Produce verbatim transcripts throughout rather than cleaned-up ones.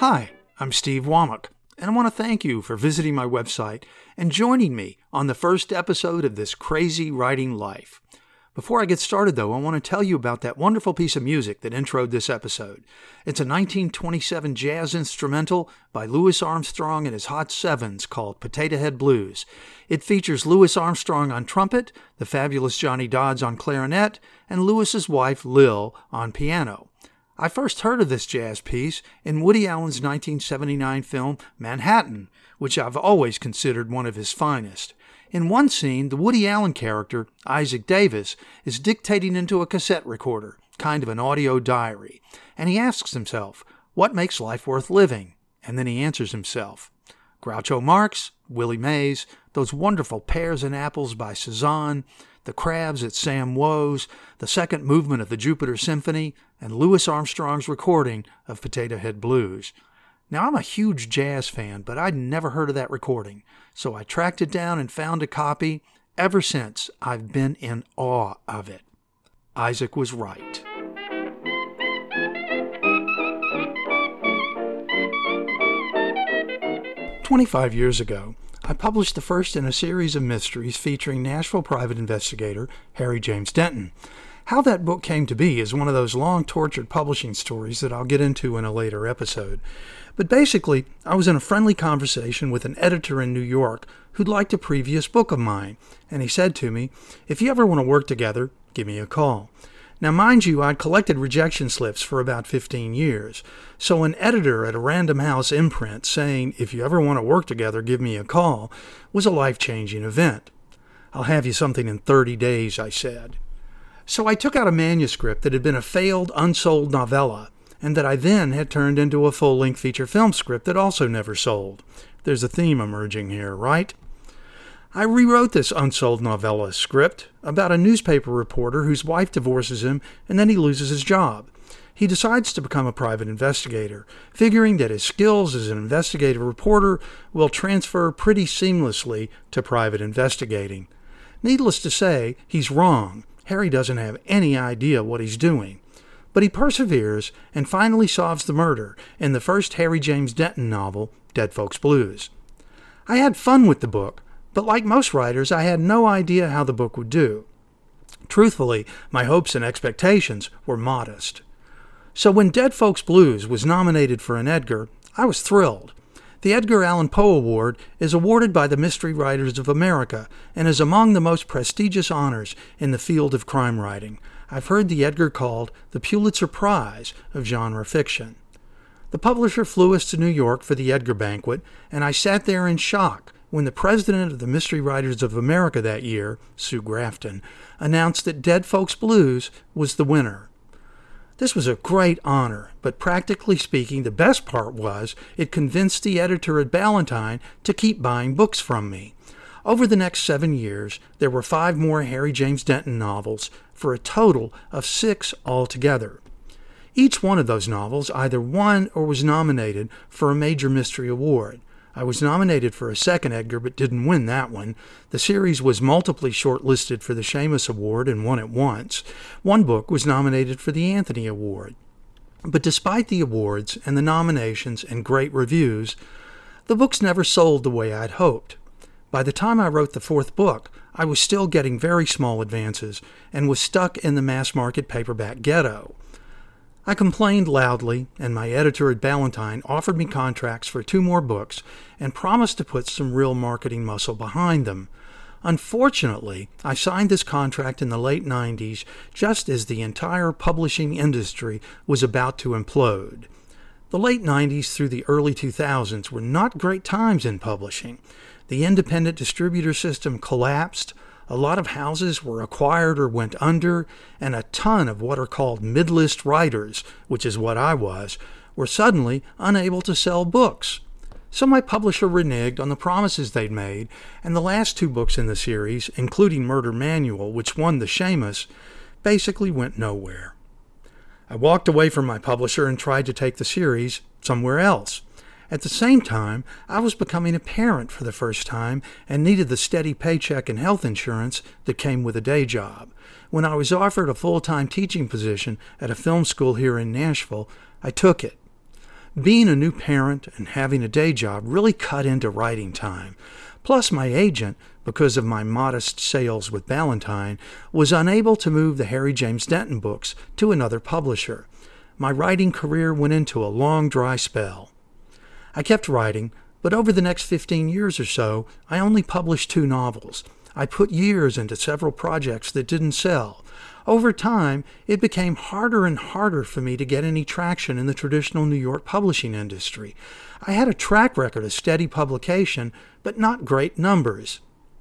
Hi, I'm Steve Womack, and I want to thank you for visiting my website and joining me on the first episode of this crazy writing life. Before I get started, though, I want to tell you about that wonderful piece of music that introed this episode. It's a nineteen twenty-seven jazz instrumental by Louis Armstrong and his Hot Sevens called Potato Head Blues. It features Louis Armstrong on trumpet, the fabulous Johnny Dodds on clarinet, and Louis's wife, Lil, on piano. I first heard of this jazz piece in Woody Allen's nineteen seventy-nine film Manhattan, which I've always considered one of his finest. In one scene, the Woody Allen character, Isaac Davis, is dictating into a cassette recorder, kind of an audio diary, and he asks himself, what makes life worth living? And then he answers himself. Groucho Marx, Willie Mays, those wonderful Pears and Apples by Cezanne, the Crabs at Sam Woe's, the second movement of the Jupiter Symphony, and Louis Armstrong's recording of Potato Head Blues. Now, I'm a huge jazz fan, but I'd never heard of that recording, so I tracked it down and found a copy. Ever since, I've been in awe of it. Isaac was right. Twenty-five years ago, I published the first in a series of mysteries featuring Nashville private investigator Harry James Denton. How that book came to be is one of those long, tortured publishing stories that I'll get into in a later episode. But basically, I was in a friendly conversation with an editor in New York who'd liked a previous book of mine, and he said to me, if you ever want to work together, give me a call. Now, mind you, I'd collected rejection slips for about fifteen years, so an editor at a Random House imprint saying, if you ever want to work together, give me a call, was a life-changing event. I'll have you something in thirty days, I said. So I took out a manuscript that had been a failed, unsold novella, and that I then had turned into a full-length feature film script that also never sold. There's a theme emerging here, right? I rewrote this unsold novella script about a newspaper reporter whose wife divorces him and then he loses his job. He decides to become a private investigator, figuring that his skills as an investigative reporter will transfer pretty seamlessly to private investigating. Needless to say, he's wrong. Harry doesn't have any idea what he's doing. But he perseveres and finally solves the murder in the first Harry James Denton novel, Dead Folks Blues. I had fun with the book, but like most writers, I had no idea how the book would do. Truthfully, my hopes and expectations were modest. So when Dead Folks Blues was nominated for an Edgar, I was thrilled. The Edgar Allan Poe Award is awarded by the Mystery Writers of America and is among the most prestigious honors in the field of crime writing. I've heard the Edgar called the Pulitzer Prize of genre fiction. The publisher flew us to New York for the Edgar banquet, and I sat there in shock when the president of the Mystery Writers of America that year, Sue Grafton, announced that Dead Folks Blues was the winner. This was a great honor, but practically speaking, the best part was it convinced the editor at Ballantine to keep buying books from me. Over the next seven years, there were five more Harry James Denton novels, for a total of six altogether. Each one of those novels either won or was nominated for a major mystery award. I was nominated for a second Edgar but didn't win that one. The series was multiply shortlisted for the Shamus Award and won it once. One book was nominated for the Anthony Award. But despite the awards and the nominations and great reviews, the books never sold the way I'd hoped. By the time I wrote the fourth book, I was still getting very small advances and was stuck in the mass-market paperback ghetto. I complained loudly, and my editor at Ballantine offered me contracts for two more books and promised to put some real marketing muscle behind them. Unfortunately, I signed this contract in the late nineties just as the entire publishing industry was about to implode. The late nineties through the early two thousands were not great times in publishing. The independent distributor system collapsed, a lot of houses were acquired or went under, and a ton of what are called mid-list writers, which is what I was, were suddenly unable to sell books. So my publisher reneged on the promises they'd made, and the last two books in the series, including Murder Manual, which won the Shamus, basically went nowhere. I walked away from my publisher and tried to take the series somewhere else. At the same time, I was becoming a parent for the first time and needed the steady paycheck and health insurance that came with a day job. When I was offered a full-time teaching position at a film school here in Nashville, I took it. Being a new parent and having a day job really cut into writing time. Plus, my agent, because of my modest sales with Ballantine, was unable to move the Harry James Denton books to another publisher. My writing career went into a long, dry spell. I kept writing, but over the next fifteen years or so, I only published two novels. I put years into several projects that didn't sell. Over time, it became harder and harder for me to get any traction in the traditional New York publishing industry. I had a track record of steady publication, but not great numbers.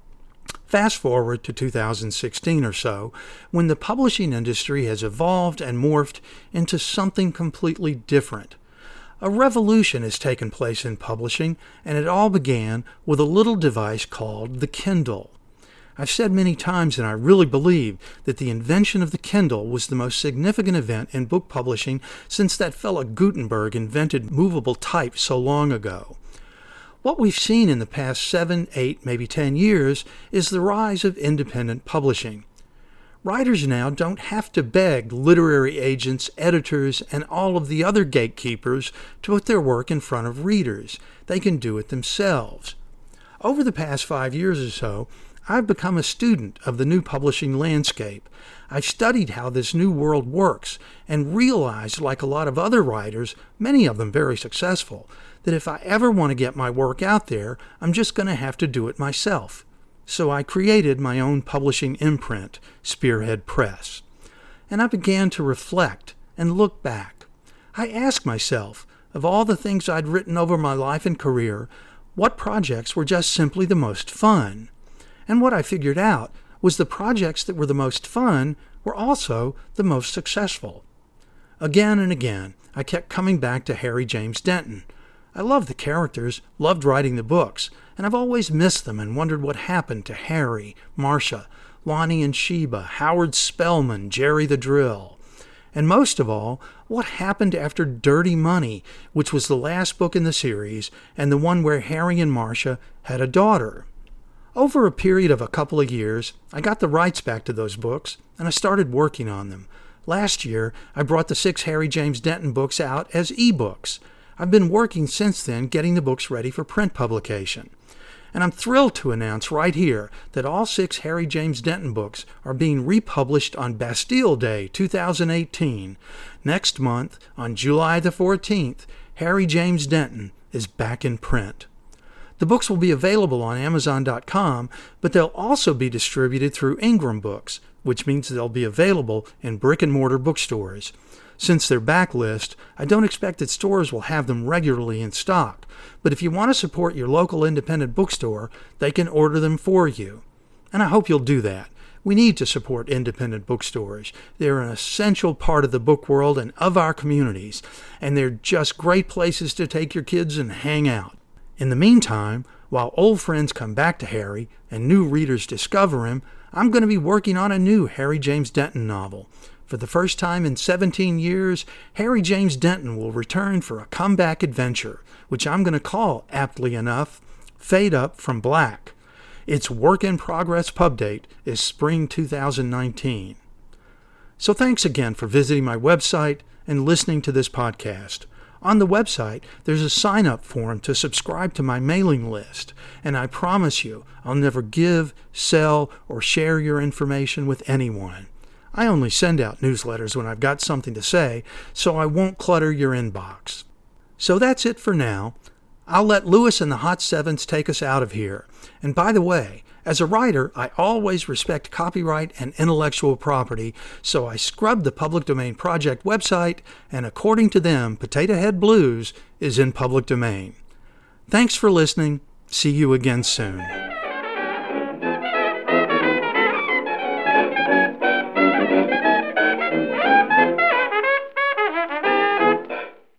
Fast forward to two thousand sixteen or so, when the publishing industry has evolved and morphed into something completely different. A revolution has taken place in publishing, and it all began with a little device called the Kindle. I've said many times, and I really believe, that the invention of the Kindle was the most significant event in book publishing since that fella Gutenberg invented movable type so long ago. What we've seen in the past seven, eight, maybe ten years is the rise of independent publishing. Writers now don't have to beg literary agents, editors, and all of the other gatekeepers to put their work in front of readers. They can do it themselves. Over the past five years or so, I've become a student of the new publishing landscape. I've studied how this new world works and realized, like a lot of other writers, many of them very successful, that if I ever want to get my work out there, I'm just going to have to do it myself. So I created my own publishing imprint, Spearhead Press. And I began to reflect and look back. I asked myself, of all the things I'd written over my life and career, what projects were just simply the most fun? And what I figured out was the projects that were the most fun were also the most successful. Again and again, I kept coming back to Harry James Denton. I loved the characters, loved writing the books, and I've always missed them and wondered what happened to Harry, Marcia, Lonnie and Sheba, Howard Spellman, Jerry the Drill. And most of all, what happened after Dirty Money, which was the last book in the series and the one where Harry and Marcia had a daughter. Over a period of a couple of years, I got the rights back to those books, and I started working on them. Last year, I brought the six Harry James Denton books out as e-books. I've been working since then getting the books ready for print publication. And I'm thrilled to announce right here that all six Harry James Denton books are being republished on Bastille Day two thousand eighteen. Next month, on July the fourteenth, Harry James Denton is back in print. The books will be available on Amazon dot com, but they'll also be distributed through Ingram Books, which means they'll be available in brick-and-mortar bookstores. Since they're backlist, I don't expect that stores will have them regularly in stock, but if you want to support your local independent bookstore, they can order them for you. And I hope you'll do that. We need to support independent bookstores. They're an essential part of the book world and of our communities, and they're just great places to take your kids and hang out. In the meantime, while old friends come back to Harry and new readers discover him, I'm going to be working on a new Harry James Denton novel. For the first time in seventeen years, Harry James Denton will return for a comeback adventure, which I'm going to call, aptly enough, Fade Up from Black. Its work-in-progress pub date is spring two thousand nineteen. So thanks again for visiting my website and listening to this podcast. On the website, there's a sign-up form to subscribe to my mailing list, and I promise you I'll never give, sell, or share your information with anyone. I only send out newsletters when I've got something to say, so I won't clutter your inbox. So that's it for now. I'll let Lewis and the Hot Sevens take us out of here. And by the way, as a writer, I always respect copyright and intellectual property, so I scrubbed the Public Domain Project website, and according to them, Potato Head Blues is in public domain. Thanks for listening. See you again soon.